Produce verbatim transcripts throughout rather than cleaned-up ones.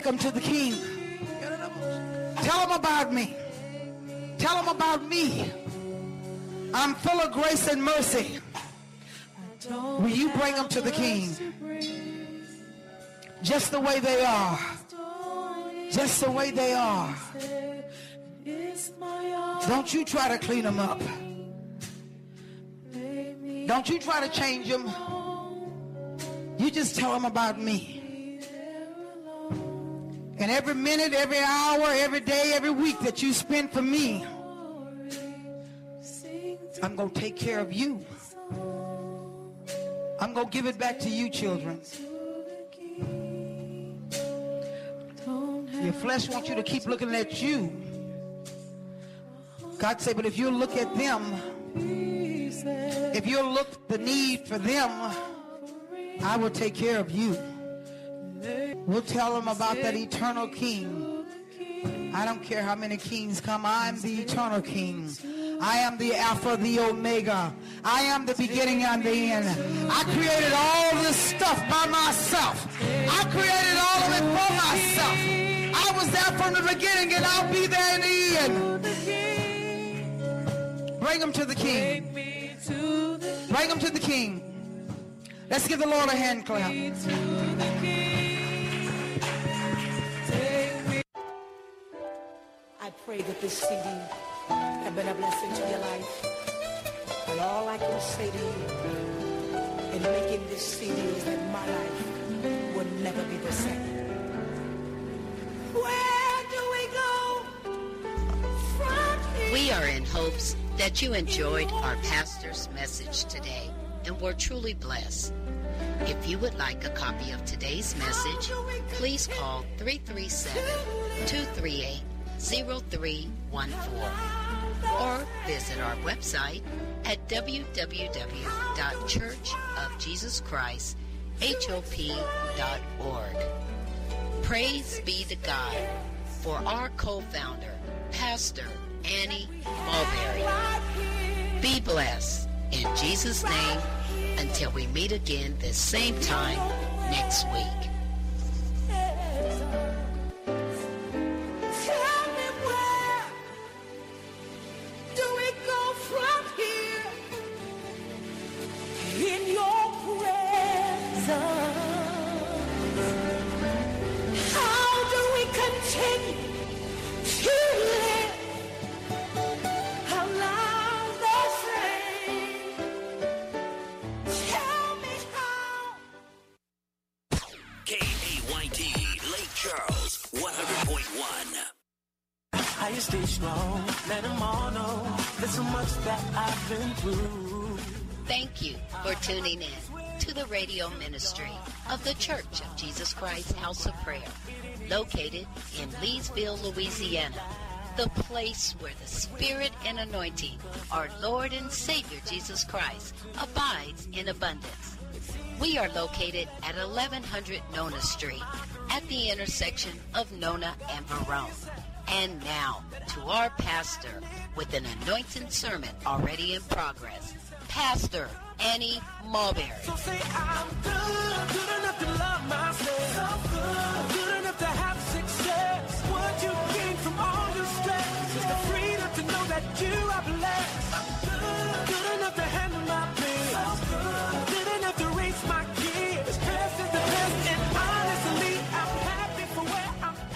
Come to the King. Tell him about me. Tell him about me. I'm full of grace and mercy. Will you bring them to the King? Just the way they are. Just the way they are. Don't you try to clean them up. Don't you try to change them. You just tell them about me. And every minute, every hour, every day, every week that you spend for me, I'm going to take care of you. I'm going to give it back to you, children. Your flesh wants you to keep looking at you. God said, but if you look at them, if you look the need for them, I will take care of you. We'll tell them about that eternal King. I don't care how many kings come. I'm the eternal King. I am the Alpha, the Omega. I am the beginning and the end. I created all this stuff by myself. I created all of it for myself. I was there from the beginning and I'll be there in the end. Bring them to the King. Bring them to the King. Let's give the Lord a hand clap. I pray that this C D have been a blessing to your life. And all I can say to you in making this C D is that my life will never be the same. Where do we go from here? We are in hopes that you enjoyed our pastor's message today and were truly blessed. If you would like a copy of today's message, please call three three seven, two three eight, zero three one four or visit our website at w w w dot church of jesus christ hop dot org. Praise be to God for our co-founder, Pastor Annie Mulberry. Be blessed in Jesus' name until we meet again this same time next week. Stay strong, let them all know there's so much that I've been through. Thank you for tuning in to the radio ministry of the Church of Jesus Christ House of Prayer, located in Leesville, Louisiana, the place where the Spirit and anointing, our Lord and Savior Jesus Christ, abides in abundance. We are located at eleven hundred Nona Street, at the intersection of Nona and Verone. And now, to our pastor, with an anointing sermon already in progress, Pastor Annie Mulberry. So say I'm good, good enough to love myself, so good, good enough to have success. What you gain from all your stress is the freedom to know that you are blessed. I'm good, good enough to handle my bills, so good, good enough to raise my kids. This best is the best, and honestly, I'm happy for where I'm at.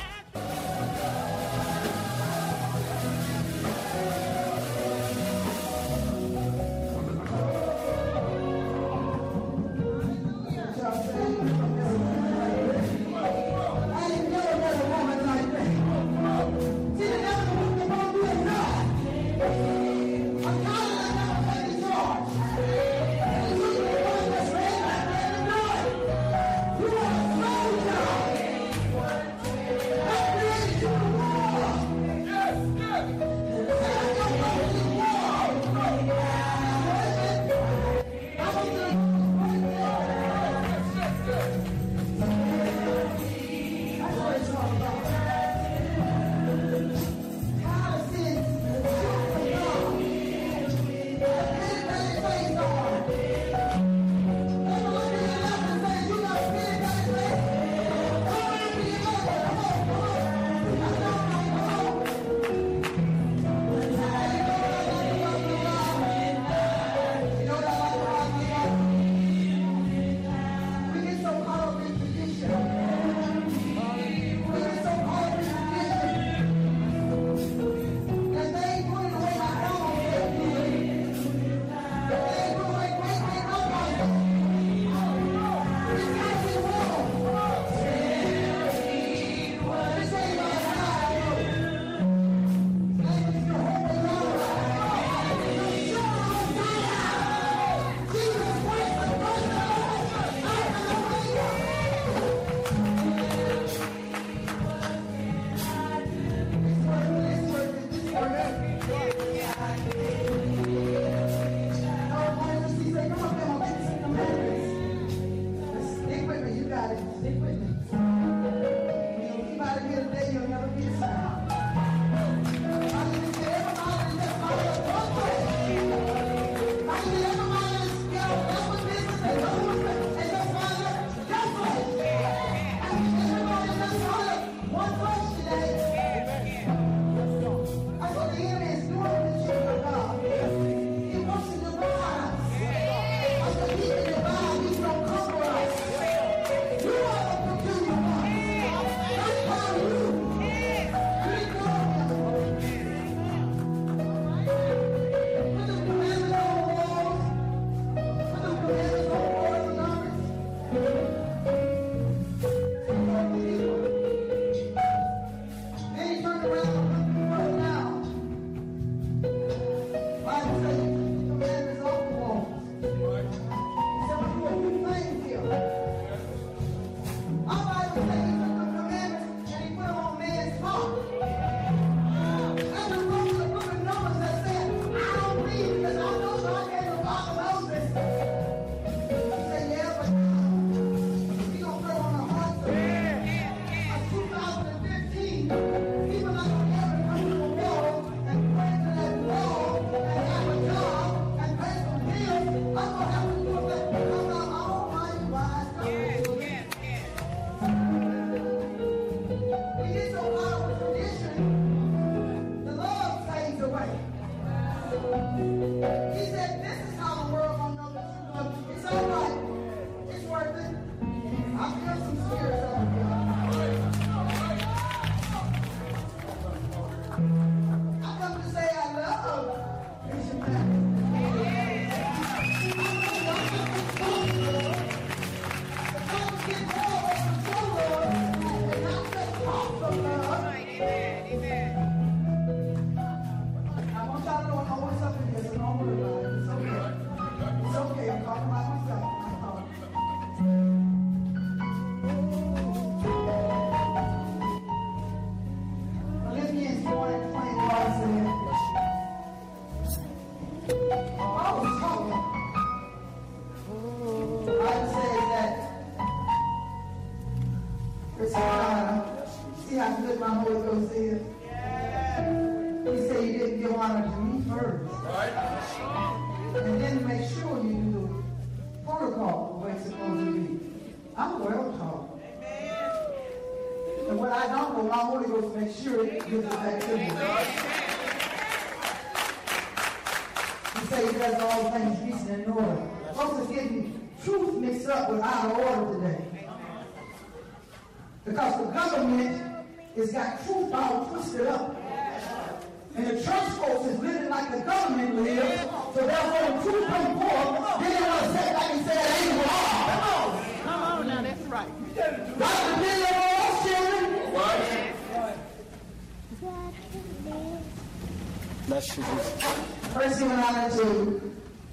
First, giving honor to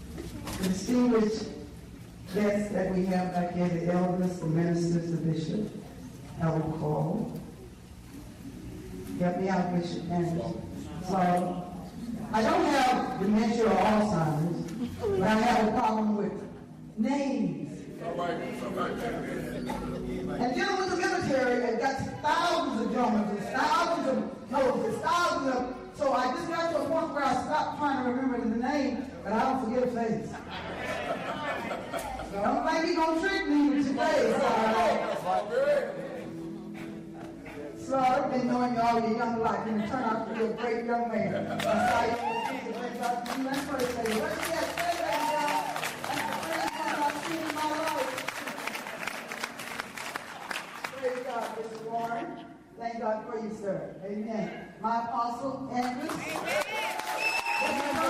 the distinguished guests that we have back here, the elders, the ministers, the bishop, Elder Cole. Help me out, Bishop Anderson. So, I don't have dementia or Alzheimer's, but I have a problem with names. And dealing with the military, it got thousands of Joneses, thousands of Moses, thousands of... So I just got to a point where I stopped trying to remember the name, but I don't forget a face. So I don't think he's going to trick me today. So, so I've been knowing you all your young life, and you turn out to be a great young man. Let's pray for you. Let's get that. I've seen in my life. Praise God, Mister Warren. Thank God for you, sir. Amen. My apostle, Andrew. Amen. That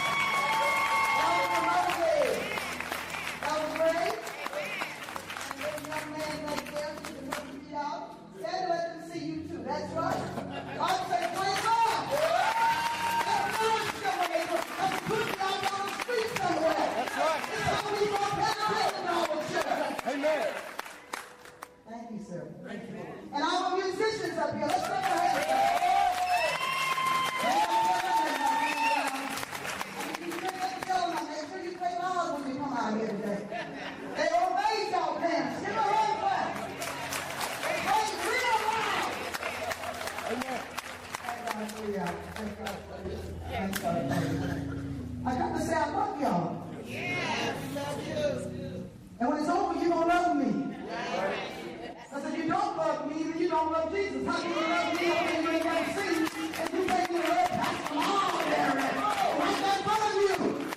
was great. And this young man right there, you can help me out. Stand let them see you too. That's right. God say, praise God. That's right. That's put me out on the street somewhere. That's right. That's how we going to penetrate in our children. Amen. Thank you, sir. Thank you. And all the musicians up here, let's take a hand. I got to say I love y'all. Yes, love you. And when it's over, you're going to love me. I said, you don't love me, then you don't love Jesus. How can you love me when you ain't never seen me? And you think you love Pastor Long there, right there in front of you.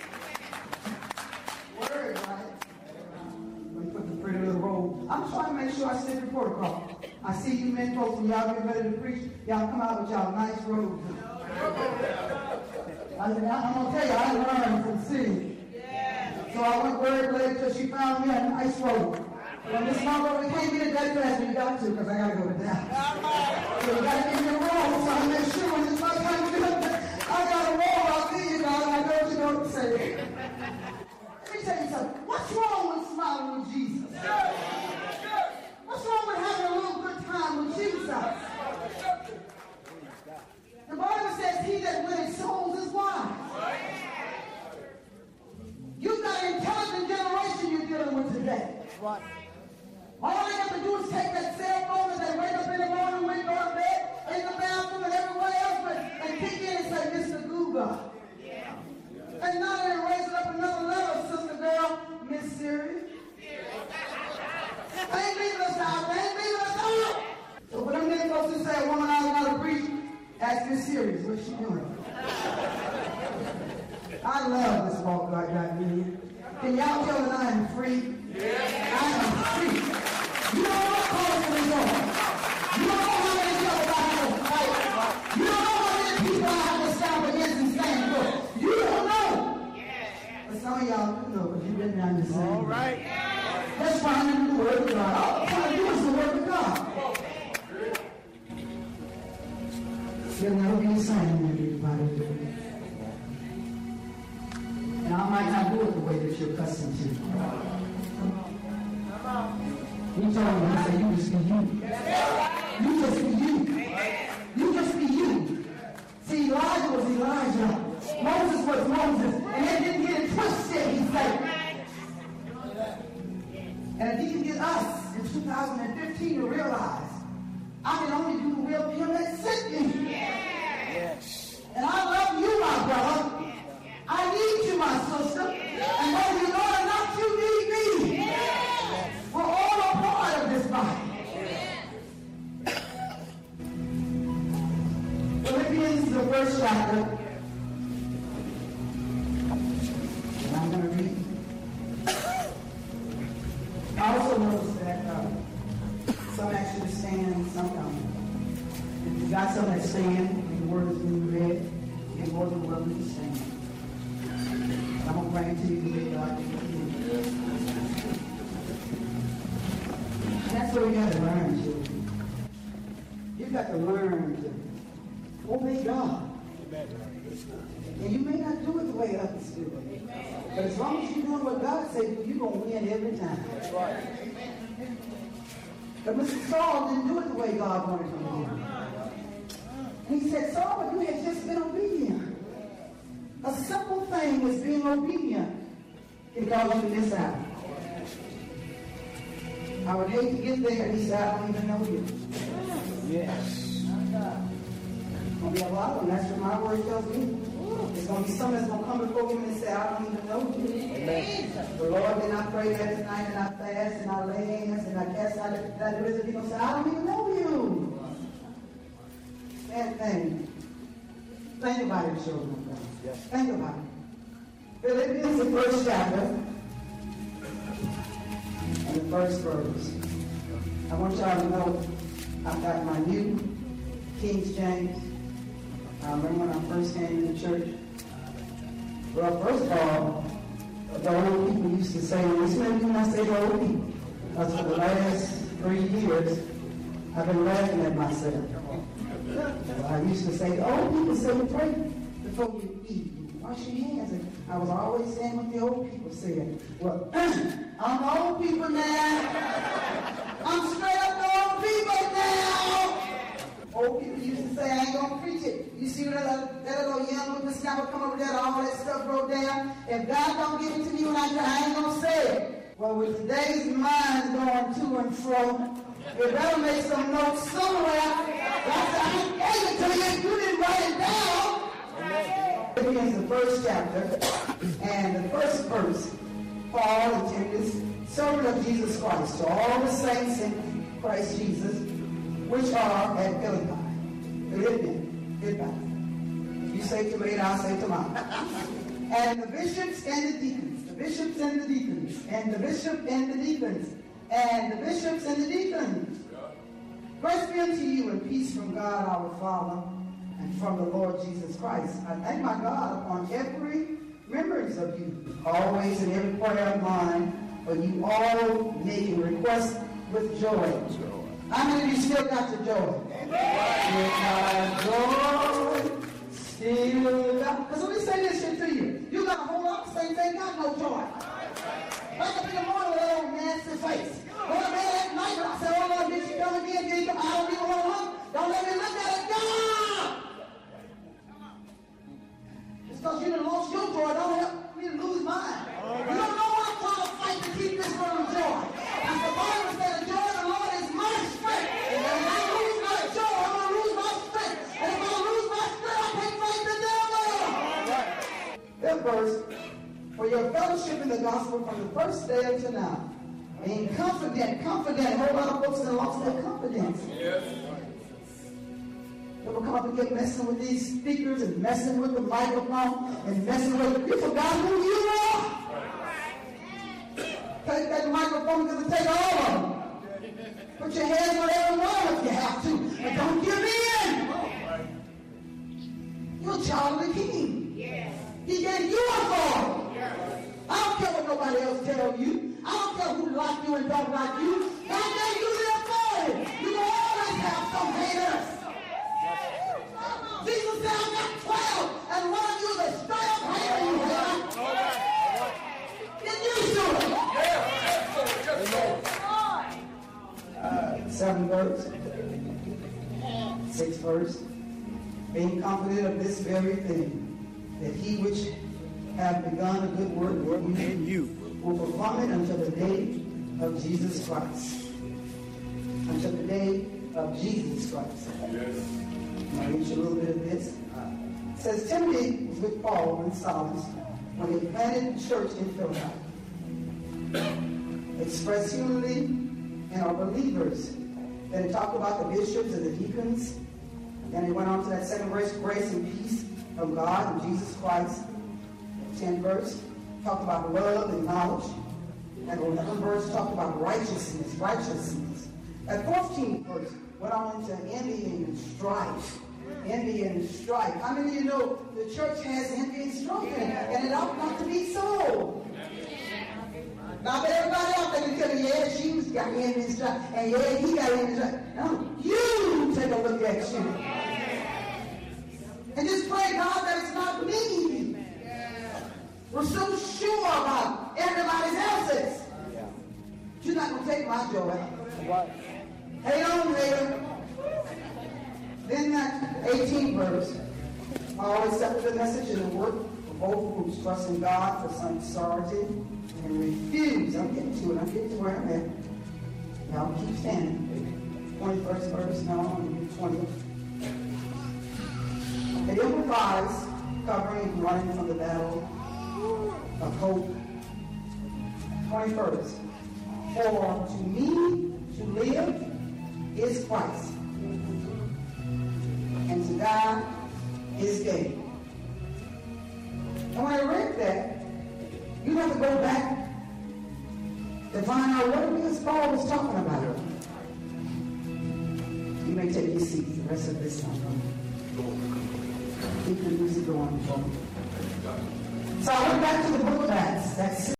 Word, right? When you put the pretty little robe. I'm trying to make sure I stay the protocol. I see you men folks, when y'all get ready to preach, y'all come out with y'all nice robes. I, I'm going to tell you, I learned from city. So I went word later till she found me a nice robe. When Miss Margot, we can't get it that fast, you got to, because I got to go to Dallas. So you got to give me a robe, so I make sure when it's my time to get up there, I got a robe, I'll see you, God, and I know what you're going to say. Let me tell you something. What's wrong with smiling with Jesus? What's wrong with having a little good time with Jesus? The Bible says he that winneth souls is wise. You've got an intelligent generation you're dealing with today. Right. All they have to do is take that cell phone and they wake up in the morning, when go to bed, in the bathroom and everywhere else, but, and kick in and say, Mister Google. Yeah. And now they're raising up another level, sister girl, Miss Siri. They ain't leaving us out. They ain't leaving us out. So when them men folks who say a woman ought not to preach, ask Miss Siri, what's she doing? I love this walk like that, man. Can y'all tell that I am free? Yeah. I am free. You don't know what cause for this on. You don't know how many trouble I have to fight. You don't know how many people I have to stand against and stand for. You don't know. But some of y'all do know, because you've been down the same. All right. Let's find in the Word of God. All I'm trying to do is the Word of God. You'll never be the same, everybody. And I might not do it the way that you're accustomed to. He told me, he said, you just be you. You just be you. You just be you. See, Elijah was Elijah. Moses was Moses. And they didn't get it twisted, he said. And if he can get us in two thousand fifteen to realize, I can only do the will of him that sent me. Yes. And I love you, my brother. I need you, my sister. And whether you know it or not, you need me. Yes. We're all a part of this body. Philippians, the first chapter. And I'm going to read. I also noticed that uh, some actually stand, some don't. If you got some that stand, and the word is being read, you're more than welcome to stand. I'm going to bring it to you today, God. And that's what we got to learn, children. You've got to learn to obey God. And you may not do it the way others do it. But as long as you're doing what God says, you're going to win every time. That's right. But Mister Saul didn't do it the way God wanted him to do it. And he said, Saul, you had just been obedient. A simple thing is being obedient can cause you to miss out. I would hate to get there and he said, I don't even know you. Yes. There's going to be a lot of them. That's what my word tells me. There's going to be some that's going to come before him and say, I don't even know you. Amen. The Lord did not pray that tonight, and I fast, and I lay hands, and I cast out that risen people say, I don't even know you. Same thing. Think about it, children of God. Yes. Think about it. Philippians, the first chapter, and the first verse. I want y'all to know I've got my new King James. I remember when I first came to the church. Well, first of all, the old people used to say, and this maybe when I say the old people, because for the last three years, I've been laughing at myself. I used to say, the old people say, pray before you eat. Wash your hands. And I was always saying what the old people said. Well, I'm the old people now. I'm straight up the old people now. Old people used to say, I ain't going to preach it. You see that, uh, that little young whippersnapper come over there, all that stuff wrote down. If God don't give it to me when I try, I ain't going to say it. Well, with today's minds going to and fro, it better make some notes somewhere. That's how first chapter and the first verse. Paul, intended servant of Jesus Christ, to all the saints in Christ Jesus, which are at Philippi. Philippi. Philippi. You say tomato, I say tomato. And the bishops and the deacons, the bishops and the deacons, and the bishop and the deacons, and the bishops and the deacons. Grace be unto you and peace from God our Father and from the Lord Jesus Christ. I thank my God upon every remembrance of you, always in every prayer of mine, for you all making requests with joy. How many of you still got your joy? With joy, still got. Because let me say this shit to you. You got a whole lot of things ain't got no joy. Wake up in the morning with that old nasty face. Go to bed at night and I say, oh Lord, did you come again? Did you come? I don't even want to look. Don't let me look at it. God! It's because you done lost your joy. Don't help me to lose mine. You don't know what I'm trying to fight to keep this one joy. As the Bible said, the joy of the Lord is my strength. And if I lose my joy, I'm going to lose my strength. And if I lose my strength, I can't fight the devil. Fifth verse. For your fellowship in the gospel from the first day until now. Being confident, confident. A whole lot of folks that lost their confidence. Yes. People come up and get messing with these speakers and messing with the microphone and messing with, you forgot who you are. Take that microphone because it take all of them. Put your hands on every one if you have to. But don't give in. You're a child of the King. Yes. He gave you authority. I don't care what nobody else tells you. I don't care who like you and don't like you. God gave you the authority. You will always have some haters. Jesus said, I got twelve, and one of you is a straight up hater, you hater. Get used to it. Uh, seven verse. Six verse. Being confident of this very thing, that he which have begun a good work in you will perform it until the day of Jesus Christ. Until the day of Jesus Christ. Yes. I'll read you a little bit of this. Uh, it says, Timothy was with Paul and Silas when they planted the church in Philippi. Expressed unity and are believers. Then it talked about the bishops and the deacons. Then it went on to that second verse, grace and peace from God and Jesus Christ. tenth verse talked about love and knowledge. And the eleventh verse talked about righteousness, righteousness. That fourteenth verse went on into envy and strife. Envy and strife. How many of you know the church has envy and strife in it? And it ought not to be so. Now, but everybody out there can tell you, yeah, she's got envy and strife, and yeah, he got envy and strife. No, you take a look at you. And just pray, God, that it's not me. We're so sure about everybody else's. You're not going to take my joy. Hang on, hater. Then that eighteenth verse. Paul accepted the message and the work of both groups, trusting God for some sorority and refuse. I'm getting to it. I'm getting to where I'm at. Y'all keep standing. twenty-first verse. No, I'm twentieth. It implies covering and running from the battle of hope. twenty-first. For to me to live is Christ, and to die is gain. And when I read that, you have to go back to find out what it is Paul was talking about. You may take your seats the rest of this time. Keep the music going. So I went back to the book of Acts. That's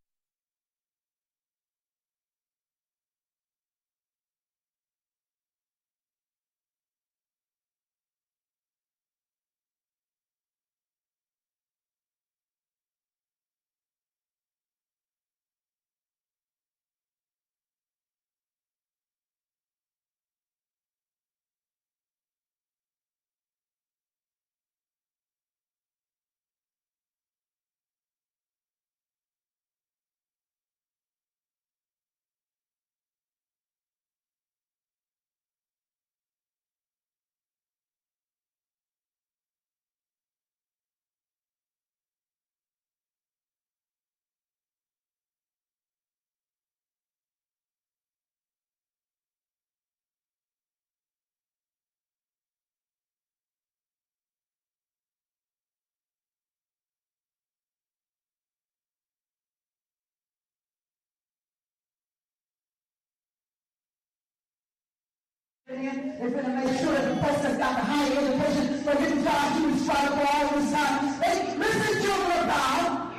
They're going to make sure that the person that's got the higher education for getting jobs you was trying to go all this time. Hey, listen, children of God.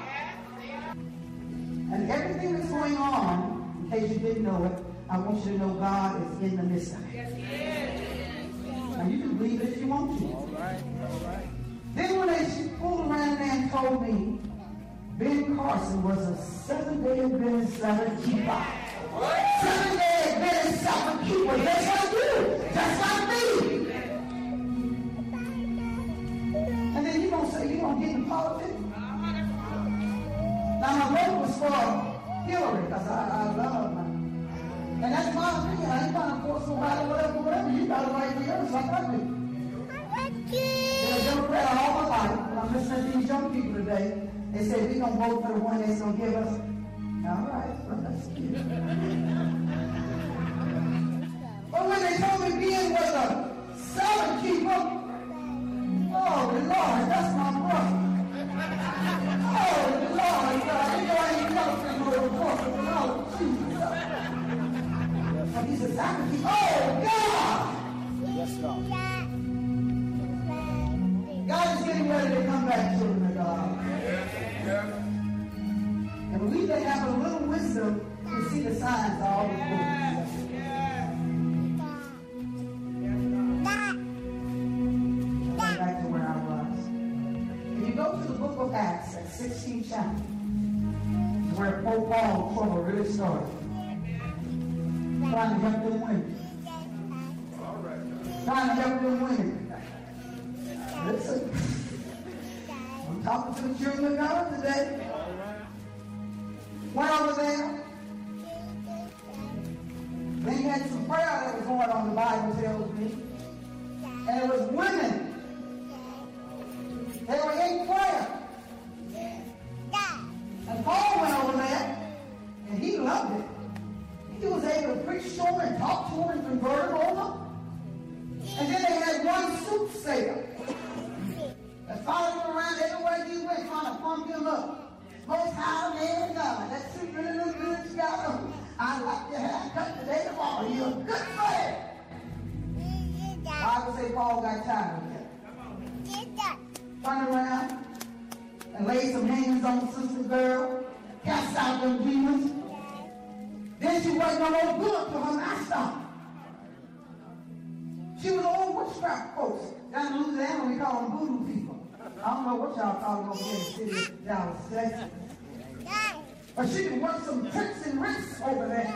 And everything that's going on, in case you didn't know it, I want you to know God is in the midst of it. Now you can believe it if you want to. All right, all right. Then when they pulled around there and told me Ben Carson was a seven-day Adventist Sabbath keeper. Seven-day Adventist Sabbath keeper, just like you, just like me. And then you don't say you don't get in politics. Now my vote was for Hillary because I, I love her. And that's my opinion. I ain't trying to force nobody, whatever, whatever. You got to right for yours like I do. Been a Democrat all my life. When I'm listening to these young people today, they say we're going to vote for the one that's going to give us. All right, well, that's cute. But when they told me Ben was a Sabbath keeper, oh, Lord, that's my brother. Oh, Lord, God, you know I ain't never been to a report, but oh, Jesus. But he's a Sabbath keeper. Oh, God! Yes, God. God is getting ready to come back, children of God. And we that have a little wisdom to see the signs of all the things. Going back to where I was. If you go to the book of Acts at sixteenth chapter, where Pope Paul's trouble really started. Trying to help them women. Trying to help them women. Listen, I'm talking to the children of God today. Went over there. They had some prayer that was going on, the Bible tells me. And it was women. They were in prayer. And Paul went over there, and he loved it. He was able to preach to them and talk to them and convert them over. And then they had one soothsayer that followed him around everywhere he went, trying to pump him up. Most high man God, that suit really look good you got on. I like your haircut today tomorrow. You're a good man. I would say Paul got tired of that. Turned around and laid some hands on the sister girl, cast out them demons. Then she wasn't no more good to her master. She was old witchcraft folks. Down in Louisiana, we call them voodoo people. I don't know what y'all call them over here in the city of Dallas, Texas. But she could work some tricks and risks over there.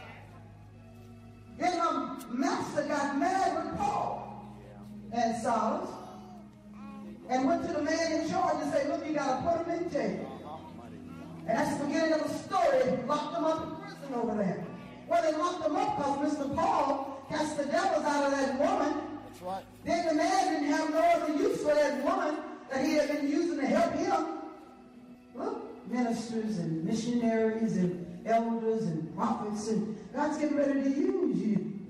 Then her master got mad with Paul and Silas and went to the man in charge and said, look, you got to put them in jail. And that's the beginning of the story. They locked them up in prison over there. Well, they locked them up because Mister Paul cast the devils out of that woman. That's right. Then the man didn't have no other use for that woman that he had been using to help him. Look, ministers and missionaries and elders and prophets, and God's getting ready to use you.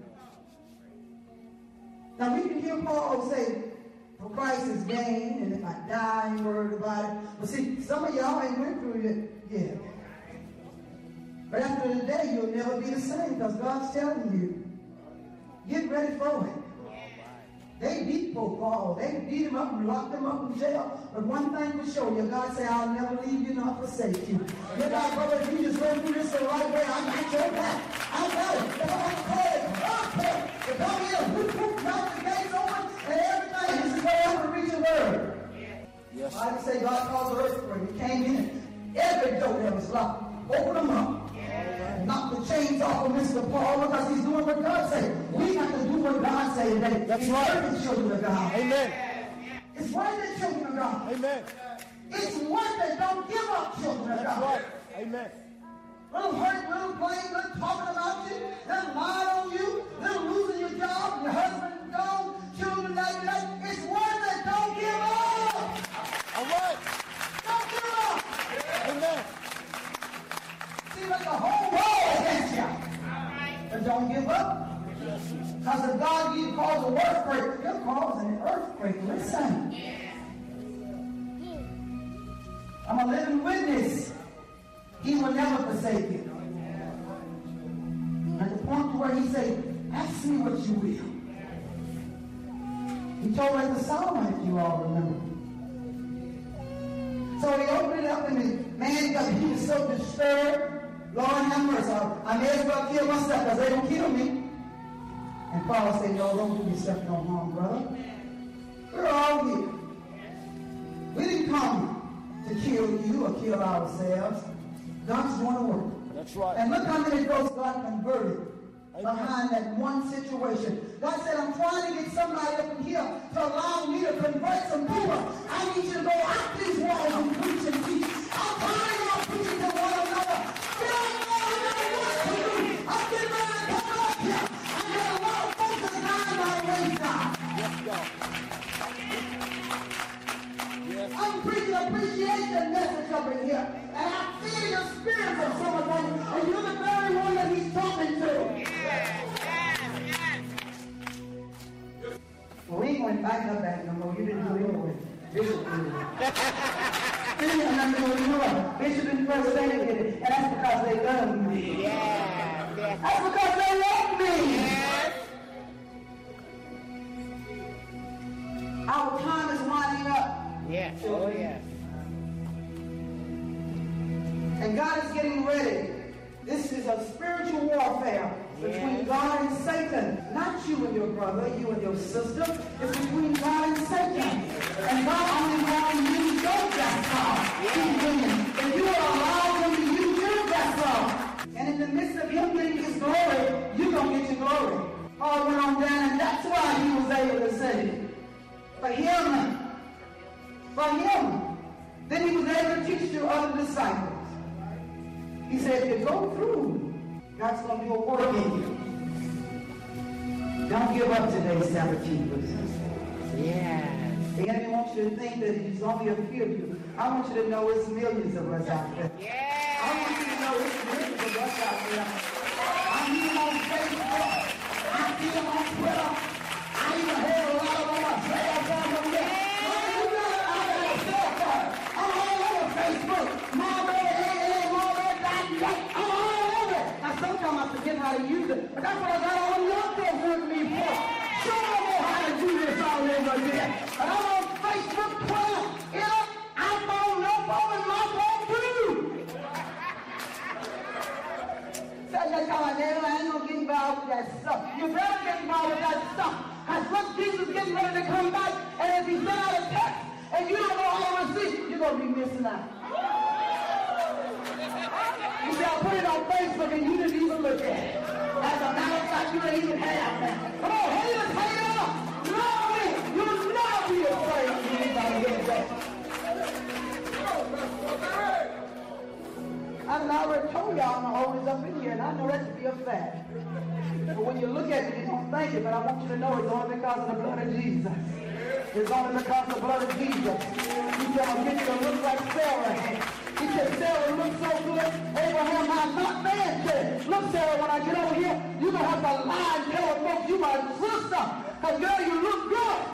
Now we can hear Paul say, for Christ is gain, and if I die, I ain't worried about it. But see, some of y'all ain't went through it yet. But after the day, you'll never be the same, because God's telling you, get ready for it. They beat Pope Paul. They beat him up and locked him up in jail. But one thing will show you, God said, I'll never leave you nor forsake you. You got, brother, if you just go through this the right way, I got your back. I got it. If I'm praying, I'm praying. If I'm here, whoop, whoop, knock the gates open, and everything, this is where I'm going to reach a word. Yes. I can say God caused the earthquake. He came in. Every door that was locked, open them up. Knock the chains off of Mister Paul because he's doing what God said. We have to do what God said today. That's it's right. The children of God. Amen. It's worth it, children of God. Amen. It's worth it. Don't give up, children of God. That's right. Amen. Little hurt, little blame, little talking about you, little lying on you, little losing your job, your husband gone, children like that. It's worth it. Don't give up. All right. Don't give up. Amen. Like the whole world against you. But don't give up. Because if God you cause an earthquake, he'll cause an earthquake. Listen. I'm a living witness. He will never forsake you. At the point where he said, Ask me what you will. He told us the psalm, if you all remember. So he opened it up, and the man, he was so disturbed. Lord have mercy. I may as well kill myself because they don't kill me. And Paul said, no, don't do yourself no harm, brother. We're all here. We didn't come to kill you or kill ourselves. God's going to work. That's right. And look how many ghosts God converted behind that one situation. God said, I'm trying to get somebody up in here to allow me to convert some people. I need you to go out these walls and preach and teach. I'm tired of preaching to one another. We don't know what to do. I'm getting ready to come up here. I got a lot of folks that died by wayside. Yes, God. Yes. I'm preaching appreciation message up in here. And I feel the spirit of some of them. And you're the very one that he's talking to. Well, we ain't going to back up that no more. You didn't do it anyway. Bishop did it. Bishop and First Lady did it. And that's because they love me. Yeah. That's because they love me. Yes. Our time is winding up. Yes. Oh, yes. And God is getting ready. This is a spiritual warfare between Yes. God and Satan. Not you and your brother, you and your sister. It's between God and Satan. And God only wants to use your vessel to win. And you are allowed him to use your vessel. And in the midst of him getting his glory, you're going to get your glory. Paul went on down, and that's why he was able to say, for him, for him. Then he was able to teach to other disciples. He said, if you go through, God's going to do a work in you. Don't give up today, Sabbath keepers. Yes. The enemy wants you to think that he's only a few of you. I want you to know it's millions of us out there. Yes. I want you to know it's millions of us out there. I see them on Facebook. I see them on Twitter. I even heard a lot of them on my cell phone over there. I'm all over Facebook. Sometimes I forget how to use it. But that's what I got all young folks with me for. Show them how to do this all over again. But I'm on Facebook, Twitter, you know, iPhone, no phone, and my phone too. Say that God, neighbor, I ain't gonna get involved with that stuff. You better get involved with that stuff. Because look, Jesus is getting ready to come back, and if he sent out a text, and you don't know how to receive, you're gonna be missing out. You see, I put it on Facebook and you didn't even look at it. As a matter of fact, you didn't even have that. Come on, haters, haters! Love me! You'll never be afraid of anybody getting back. I done already told y'all I'm going to hold this up in here, and I know that to be a fact. But when you look at it, you don't think it, but I want you to know it's only because of the blood of Jesus. It's only because of the blood of Jesus. He's going to get you to look like Sarah. He said, Sarah looks so good. Abraham, I'm not man said, look, Sarah, when I get over here, you're going to have to lie and tell folks you my sister. Because, girl, you look good.